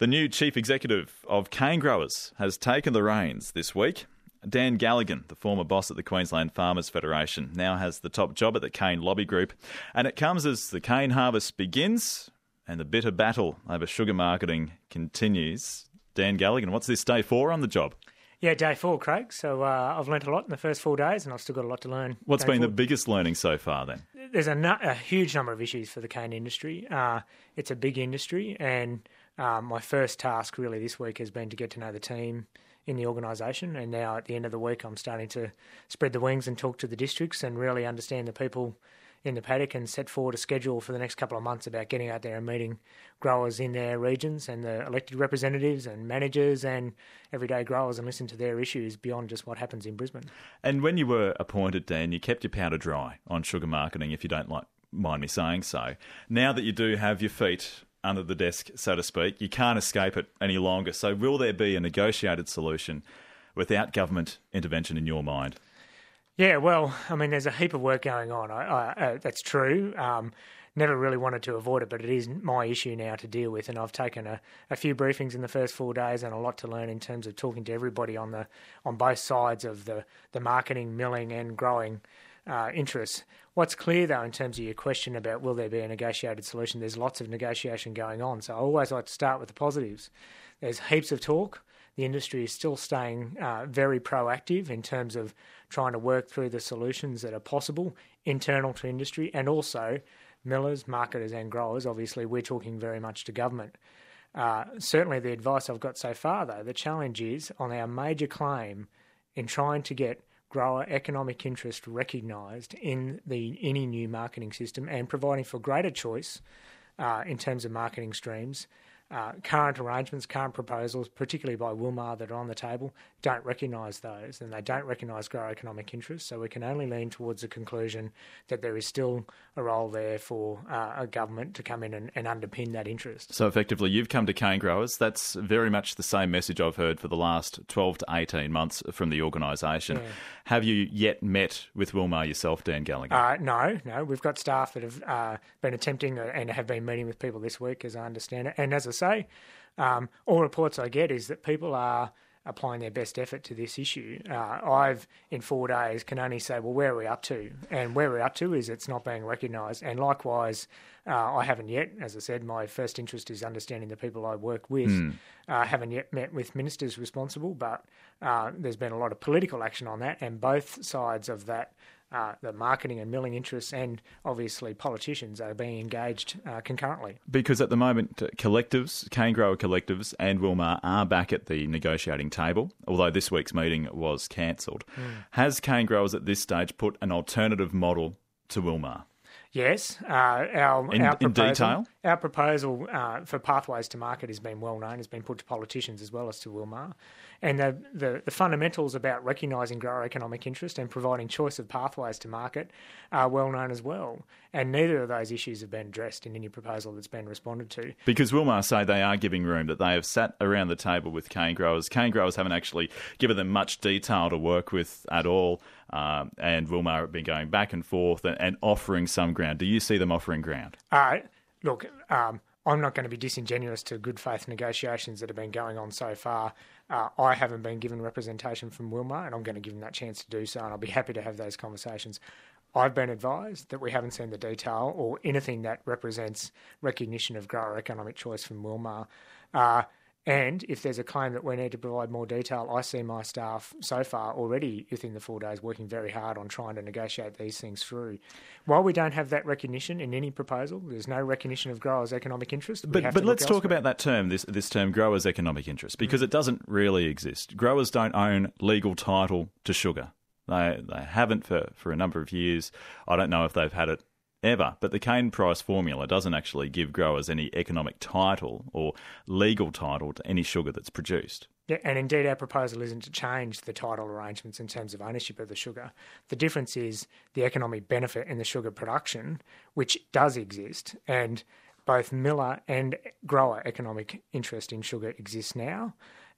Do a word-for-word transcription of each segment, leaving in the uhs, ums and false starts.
The new chief executive of cane growers has taken the reins this week. Dan Galligan, the former boss at the Queensland Farmers Federation, now has the top job at the cane lobby group. And it comes as the cane harvest begins and the bitter battle over sugar marketing continues. Dan Galligan, what's this day four on the job? Yeah, day four, Craig. So uh, I've learnt a lot in the first four days and I've still got a lot to learn. What's been forward. the biggest learning so far then? There's a, nu- a huge number of issues for the cane industry. Uh, it's a big industry, and um, my first task really this week has been to get to know the team in the organisation, and now at the end of the week I'm starting to spread the wings and talk to the districts and really understand the people in the paddock and set forward a schedule for the next couple of months about getting out there and meeting growers in their regions and the elected representatives and managers and everyday growers and listen to their issues beyond just what happens in Brisbane. And when you were appointed, Dan, you kept your powder dry on sugar marketing, if you don't like, mind me saying so. Now that you do have your feet under the desk, so to speak, you can't escape it any longer. So will there be a negotiated solution without government intervention in your mind? Yeah, well, I mean, there's a heap of work going on. I, I, uh, that's true. Um, never really wanted to avoid it, but it is my issue now to deal with. And I've taken a, a few briefings in the first four days and a lot to learn in terms of talking to everybody on the on both sides of the, the marketing, milling and growing uh, interests. What's clear, though, in terms of your question about will there be a negotiated solution, there's lots of negotiation going on. So I always like to start with the positives. There's heaps of talk. The industry is still staying uh, very proactive in terms of trying to work through the solutions that are possible internal to industry, and also millers, marketers and growers. Obviously, we're talking very much to government. Uh, certainly the advice I've got so far, though, the challenge is on our major claim in trying to get grower economic interest recognised in the any new marketing system and providing for greater choice uh, in terms of marketing streams. Uh, current arrangements, current proposals, particularly by Wilmar that are on the table, don't recognise those, and they don't recognise grower economic interests. So we can only lean towards the conclusion that there is still a role there for uh, a government to come in and, and underpin that interest. So effectively, you've come to cane growers. That's very much the same message I've heard for the last twelve to eighteen months from the organisation. Yeah. Have you yet met with Wilmar yourself, Dan Galligan? Uh, no, no. We've got staff that have uh, been attempting and have been meeting with people this week, as I understand it. And as I say, um, all reports I get is that people are applying their best effort to this issue. Uh, I've, in four days, can only say, well, where are we up to? And where we're up to is it's not being recognised. And likewise, uh, I haven't yet, as I said, my first interest is understanding the people I work with. Mm. I uh, haven't yet met with ministers responsible, but uh, there's been a lot of political action on that, and both sides of that, Uh, the marketing and milling interests and obviously politicians are being engaged uh, concurrently. Because at the moment, collectives, cane grower collectives and Wilmar are back at the negotiating table, although this week's meeting was cancelled. Mm. Has cane growers at this stage put an alternative model to Wilmar? Yes. Uh, our, in, our proposal, in detail? Our proposal uh, for pathways to market has been well known, has been put to politicians as well as to Wilmar. And the, the, the fundamentals about recognising grower economic interest and providing choice of pathways to market are well known as well. And neither of those issues have been addressed in any proposal that's been responded to. Because Wilmar say they are giving room, that they have sat around the table with cane growers. Cane growers haven't actually given them much detail to work with at all. Um, and Wilmar have been going back and forth and, and offering some ground. Do you see them offering ground? Uh, look, um, I'm not going to be disingenuous to good faith negotiations that have been going on so far. Uh, I haven't been given representation from Wilmar, and I'm going to give them that chance to do so, and I'll be happy to have those conversations. I've been advised that we haven't seen the detail or anything that represents recognition of grower economic choice from Wilmar. Uh, And if there's a claim that we need to provide more detail, I see my staff so far already within the four days working very hard on trying to negotiate these things through. While we don't have that recognition in any proposal, there's no recognition of growers' economic interest. But, but let's talk about that term, this this term, growers' economic interest, because mm. it doesn't really exist. Growers don't own legal title to sugar. They, they haven't for, for a number of years. I don't know if they've had it ever, but the cane price formula doesn't actually give growers any economic title or legal title to any sugar that's produced. Yeah, and indeed our proposal isn't to change the title arrangements in terms of ownership of the sugar. The difference is the economic benefit in the sugar production, which does exist, and both miller and grower economic interest in sugar exists now.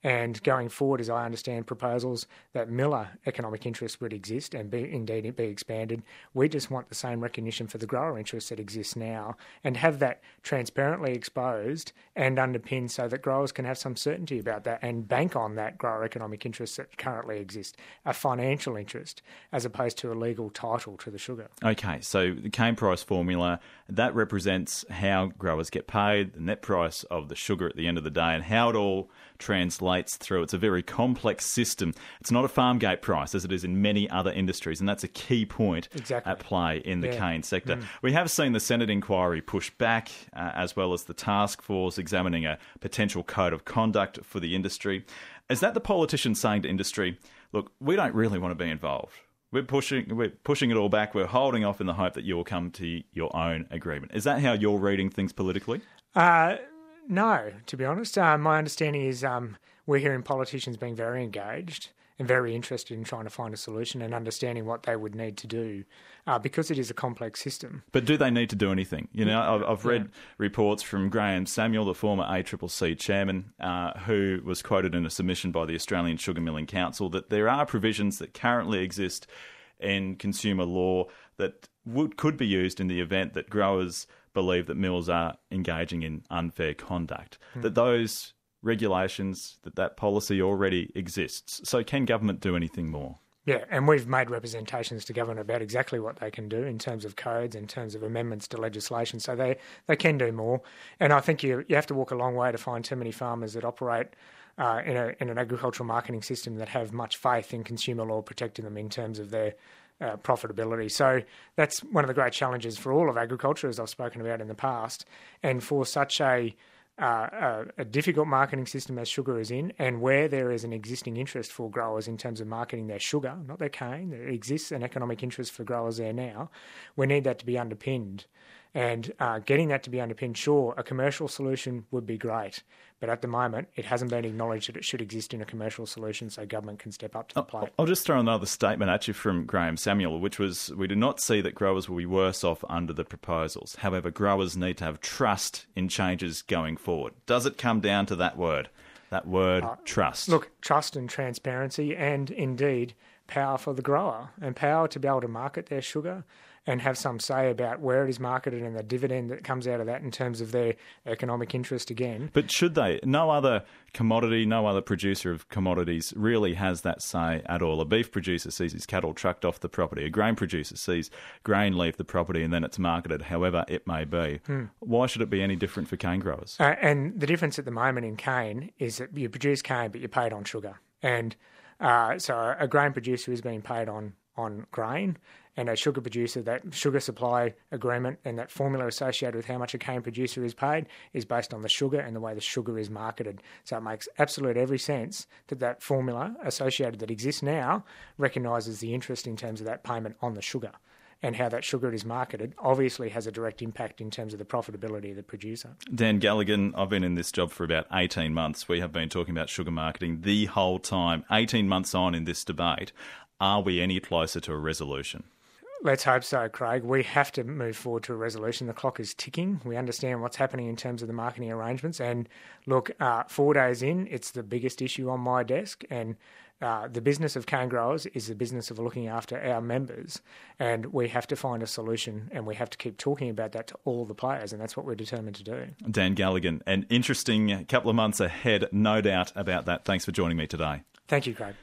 And going forward, as I understand proposals, that Miller economic interest would exist and be indeed be expanded. We just want the same recognition for the grower interest that exists now and have that transparently exposed and underpinned so that growers can have some certainty about that and bank on that grower economic interest that currently exists, a financial interest, as opposed to a legal title to the sugar. Okay, so the cane price formula, that represents how growers get paid, the net price of the sugar at the end of the day, and how it all translates through. It's a very complex system. It's not a farm gate price as it is in many other industries, and that's a key point exactly. at play in the yeah. cane sector. Mm. We have seen the Senate inquiry push back, uh, as well as the task force examining a potential code of conduct for the industry. Is that the politicians saying to industry, look, we don't really want to be involved? We're pushing, we're pushing it all back. We're holding off in the hope that you'll come to your own agreement. Is that how you're reading things politically? Uh, no, to be honest. Uh, my understanding is um, we're hearing politicians being very engaged and very interested in trying to find a solution and understanding what they would need to do uh, because it is a complex system. But do they need to do anything? You know, I've, I've read yeah. reports from Graham Samuel, the former A C C C chairman, uh, who was quoted in a submission by the Australian Sugar Milling Council that there are provisions that currently exist in consumer law that would could be used in the event that growers believe that mills are engaging in unfair conduct, mm. that those regulations, that that policy already exists. So can government do anything more? Yeah, and we've made representations to government about exactly what they can do in terms of codes, in terms of amendments to legislation, so they, they can do more. And I think you you have to walk a long way to find too many farmers that operate uh, in, a, in an agricultural marketing system that have much faith in consumer law protecting them in terms of their uh, profitability. So that's one of the great challenges for all of agriculture, as I've spoken about in the past, and for such a Uh, a, a difficult marketing system as sugar is in, and where there is an existing interest for growers in terms of marketing their sugar, not their cane, there exists an economic interest for growers there now, we need that to be underpinned. And uh, getting that to be underpinned, sure, a commercial solution would be great, but at the moment it hasn't been acknowledged that it should exist in a commercial solution so government can step up to the plate. I'll just throw another statement at you from Graham Samuel, which was, we do not see that growers will be worse off under the proposals. However, growers need to have trust in changes going forward. Does it come down to that word, that word uh, trust? Look, trust and transparency and indeed power for the grower and power to be able to market their sugar and have some say about where it is marketed and the dividend that comes out of that in terms of their economic interest again. But should they? No other commodity, no other producer of commodities really has that say at all. A beef producer sees his cattle trucked off the property. A grain producer sees grain leave the property and then it's marketed however it may be. Hmm. Why should it be any different for cane growers? Uh, and the difference at the moment in cane is that you produce cane but you're paid on sugar. And uh, so a grain producer is being paid on, on grain, and a sugar producer, that sugar supply agreement and that formula associated with how much a cane producer is paid is based on the sugar and the way the sugar is marketed. So it makes absolute every sense that that formula associated that exists now recognises the interest in terms of that payment on the sugar. And how that sugar is marketed obviously has a direct impact in terms of the profitability of the producer. Dan Galligan, I've been in this job for about eighteen months. We have been talking about sugar marketing the whole time. eighteen months on in this debate, are we any closer to a resolution? Let's hope so, Craig. We have to move forward to a resolution. The clock is ticking. We understand what's happening in terms of the marketing arrangements. And look, uh, four days in, it's the biggest issue on my desk. And uh, the business of cane growers is the business of looking after our members. And we have to find a solution, and we have to keep talking about that to all the players. And that's what we're determined to do. Dan Galligan, an interesting couple of months ahead, no doubt about that. Thanks for joining me today. Thank you, Craig.